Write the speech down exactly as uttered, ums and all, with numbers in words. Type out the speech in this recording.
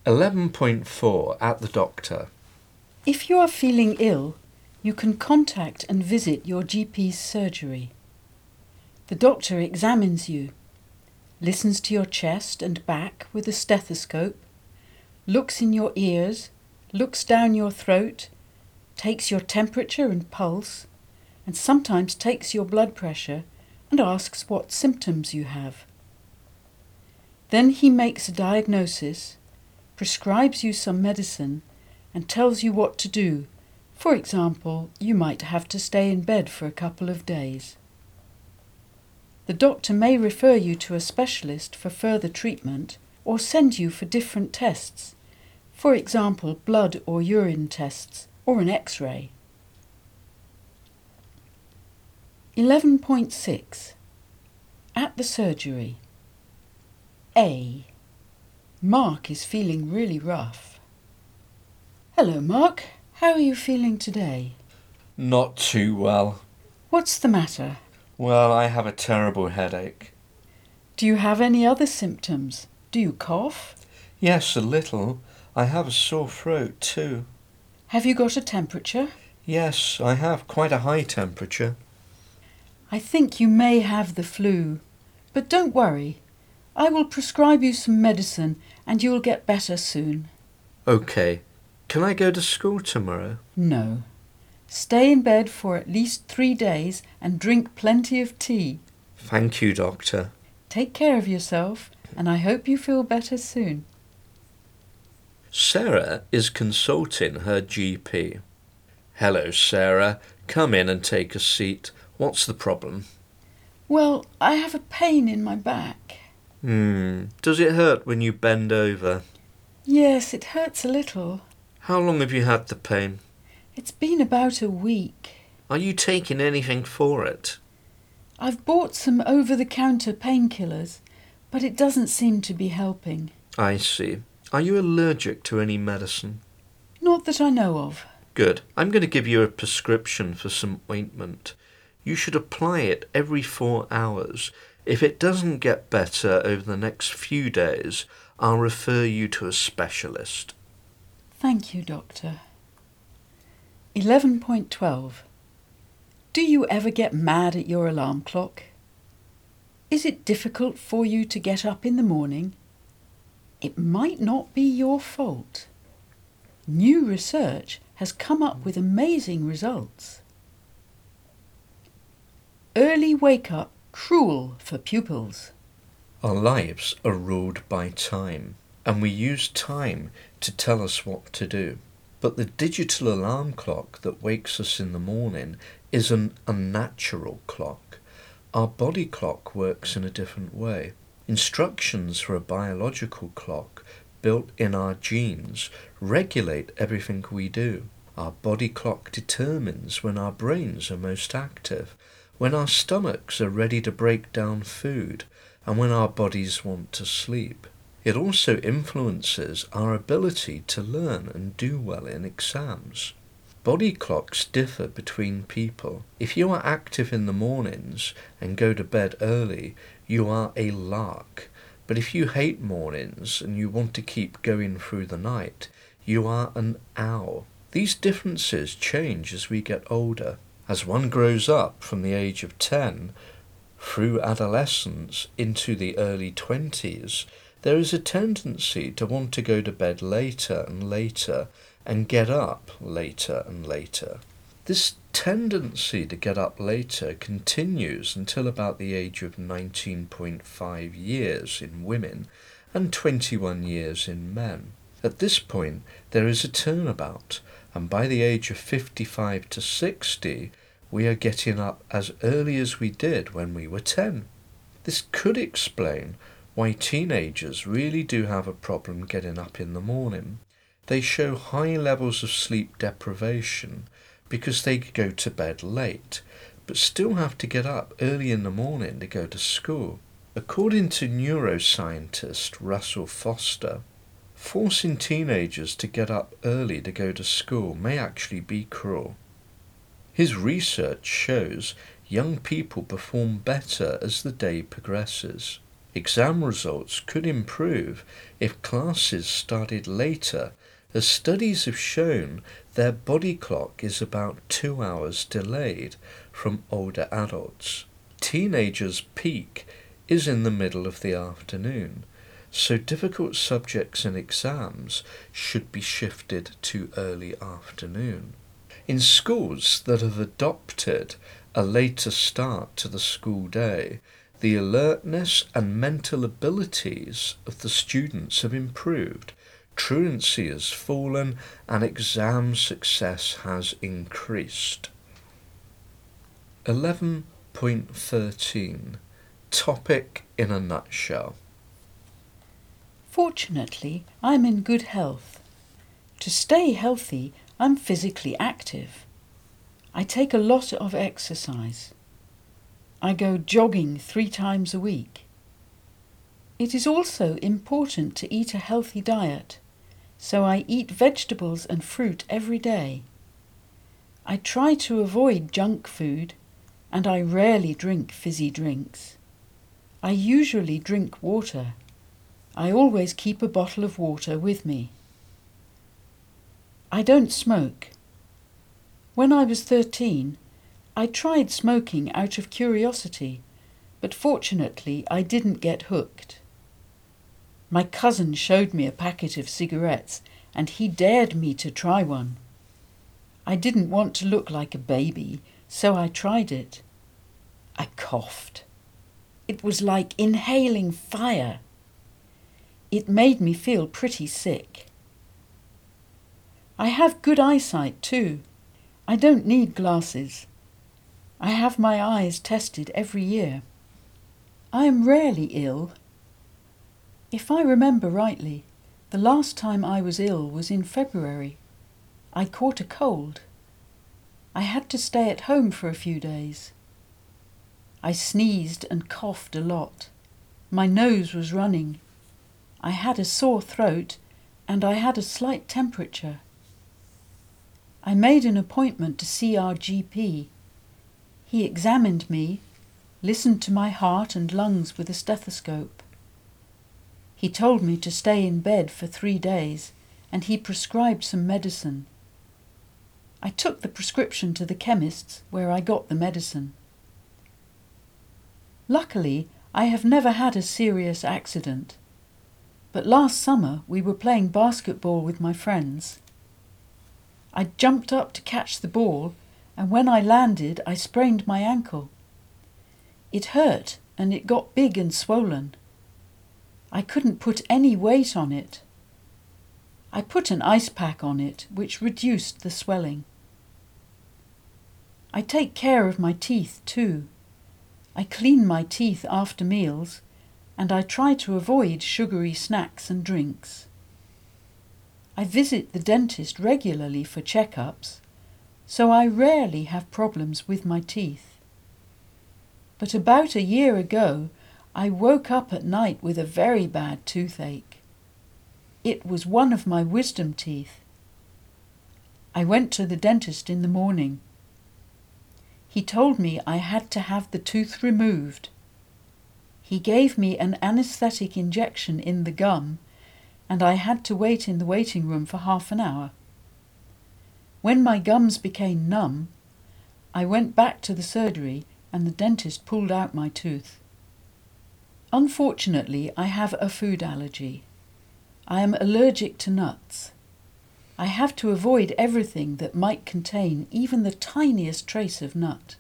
eleven point four at the doctor. If you are feeling ill, you can contact and visit your G P's surgery. The doctor examines you, listens to your chest and back with a stethoscope, looks in your ears, looks down your throat, takes your temperature and pulse, and sometimes takes your blood pressure and asks what symptoms you have. Then he makes a diagnosis, prescribes you some medicine, and tells you what to do. For example, you might have to stay in bed for a couple of days. The doctor may refer you to a specialist for further treatment or send you for different tests, for example, blood or urine tests or an X-ray. eleven point six. At the surgery. A. Mark is feeling really rough. Hello, Mark. How are you feeling today? Not too well. What's the matter? Well, I have a terrible headache. Do you have any other symptoms? Do you cough? Yes, a little. I have a sore throat too. Have you got a temperature? Yes, I have quite a high temperature. I think you may have the flu, but don't worry. I will prescribe you some medicine and you will get better soon. OK. Can I go to school tomorrow? No. Stay in bed for at least three days and drink plenty of tea. Thank you, Doctor. Take care of yourself and I hope you feel better soon. Sarah is consulting her G P. Hello, Sarah. Come in and take a seat. What's the problem? Well, I have a pain in my back. Hmm. Does it hurt when you bend over? Yes, it hurts a little. How long have you had the pain? It's been about a week. Are you taking anything for it? I've bought some over-the-counter painkillers, but it doesn't seem to be helping. I see. Are you allergic to any medicine? Not that I know of. Good. I'm going to give you a prescription for some ointment. You should apply it every four hours. If it doesn't get better over the next few days, I'll refer you to a specialist. Thank you, Doctor. eleven point twelve. Do you ever get mad at your alarm clock? Is it difficult for you to get up in the morning? It might not be your fault. New research has come up with amazing results. Early wake-up cruel for pupils. Our lives are ruled by time, and we use time to tell us what to do. But the digital alarm clock that wakes us in the morning is an unnatural clock. Our body clock works in a different way. Instructions for a biological clock built in our genes regulate everything we do. Our body clock determines when our brains are most active, when our stomachs are ready to break down food, and when our bodies want to sleep. It also influences our ability to learn and do well in exams. Body clocks differ between people. If you are active in the mornings and go to bed early, you are a lark. But if you hate mornings and you want to keep going through the night, you are an owl. These differences change as we get older. As one grows up from the age of ten through adolescence into the early twenties, there is a tendency to want to go to bed later and later and get up later and later. This tendency to get up later continues until about the age of nineteen point five years in women and twenty-one years in men. At this point, there is a turnabout, and by the age of fifty-five to sixty, we are getting up as early as we did when we were ten. This could explain why teenagers really do have a problem getting up in the morning. They show high levels of sleep deprivation because they go to bed late, but still have to get up early in the morning to go to school. According to neuroscientist Russell Foster, forcing teenagers to get up early to go to school may actually be cruel. His research shows young people perform better as the day progresses. Exam results could improve if classes started later, as studies have shown their body clock is about two hours delayed from older adults. Teenagers' peak is in the middle of the afternoon, so difficult subjects and exams should be shifted to early afternoon. In schools that have adopted a later start to the school day, the alertness and mental abilities of the students have improved, truancy has fallen, and exam success has increased. eleven point thirteen. Topic in a nutshell. Fortunately, I'm in good health. To stay healthy, I'm physically active. I take a lot of exercise. I go jogging three times a week. It is also important to eat a healthy diet, so I eat vegetables and fruit every day. I try to avoid junk food, and I rarely drink fizzy drinks. I usually drink water. I always keep a bottle of water with me. I don't smoke. When I was thirteen, I tried smoking out of curiosity, but fortunately I didn't get hooked. My cousin showed me a packet of cigarettes and he dared me to try one. I didn't want to look like a baby, so I tried it. I coughed. It was like inhaling fire. It made me feel pretty sick. I have good eyesight too. I don't need glasses. I have my eyes tested every year. I am rarely ill. If I remember rightly, the last time I was ill was in February. I caught a cold. I had to stay at home for a few days. I sneezed and coughed a lot. My nose was running. I had a sore throat and I had a slight temperature. I made an appointment to see our G P. He examined me, listened to my heart and lungs with a stethoscope. He told me to stay in bed for three days and he prescribed some medicine. I took the prescription to the chemist's where I got the medicine. Luckily, I have never had a serious accident, but last summer we were playing basketball with my friends. I jumped up to catch the ball, and when I landed I sprained my ankle. It hurt and it got big and swollen. I couldn't put any weight on it. I put an ice pack on it, which reduced the swelling. I take care of my teeth too. I clean my teeth after meals, and I try to avoid sugary snacks and drinks. I visit the dentist regularly for checkups, so I rarely have problems with my teeth. But about a year ago, I woke up at night with a very bad toothache. It was one of my wisdom teeth. I went to the dentist in the morning. He told me I had to have the tooth removed. He gave me an anaesthetic injection in the gum, and I had to wait in the waiting room for half an hour. When my gums became numb, I went back to the surgery and the dentist pulled out my tooth. Unfortunately, I have a food allergy. I am allergic to nuts. I have to avoid everything that might contain even the tiniest trace of nut.